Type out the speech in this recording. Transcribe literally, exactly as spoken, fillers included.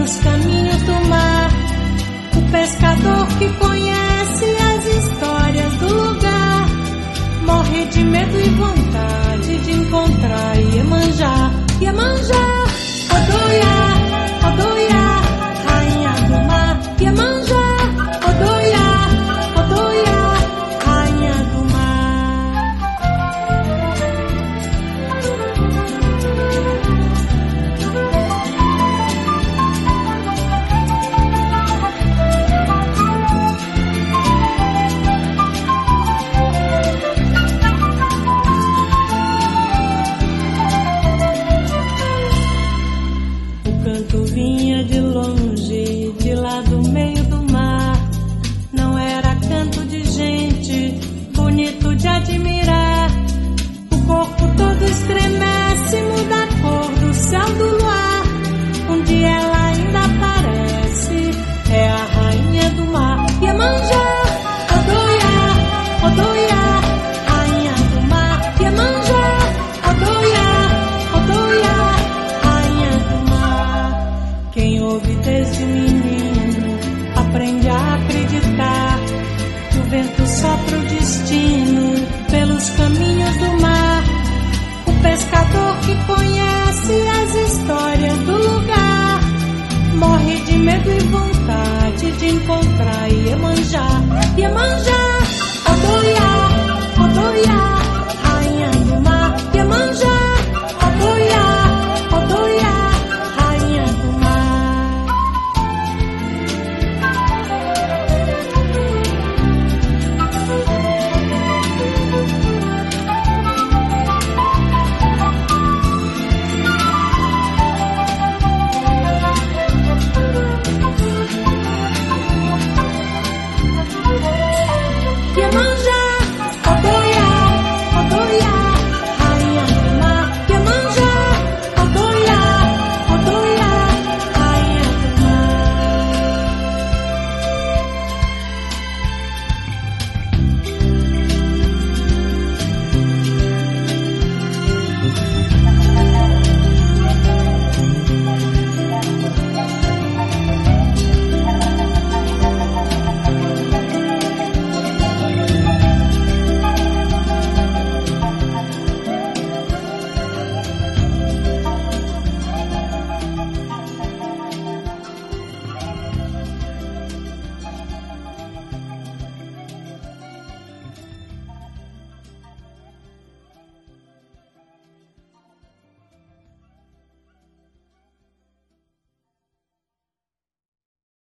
pelos caminhos do mar. O pescador que conhece as histórias do lugar morre de medo e vontade de encontrar Iemanjá. Iemanjá, Odoiá, Odoiá, rainha do mar. Iemanjá, Odoiá, Odoiá, rainha do mar. O canto vinha de longe, de lá do meio do mar. Não era canto de gente, bonito de admirar. O corpo todo estremece, muda a cor do céu do luar. Um dia ela ainda aparece, é a rainha do mar. Iemanjá, Odoiá, Odoiá, rainha do mar. Iemanjá, Odoiá, Odoiá, rainha do mar. Quem ouve desde menino aprende a acreditar que o vento sopra o destino pelos caminhos do mar. O pescador que conhece as histórias do lugar morre de medo e vontade de encontrar Iemanjá. Iemanjá, Odoiá, Odoiá,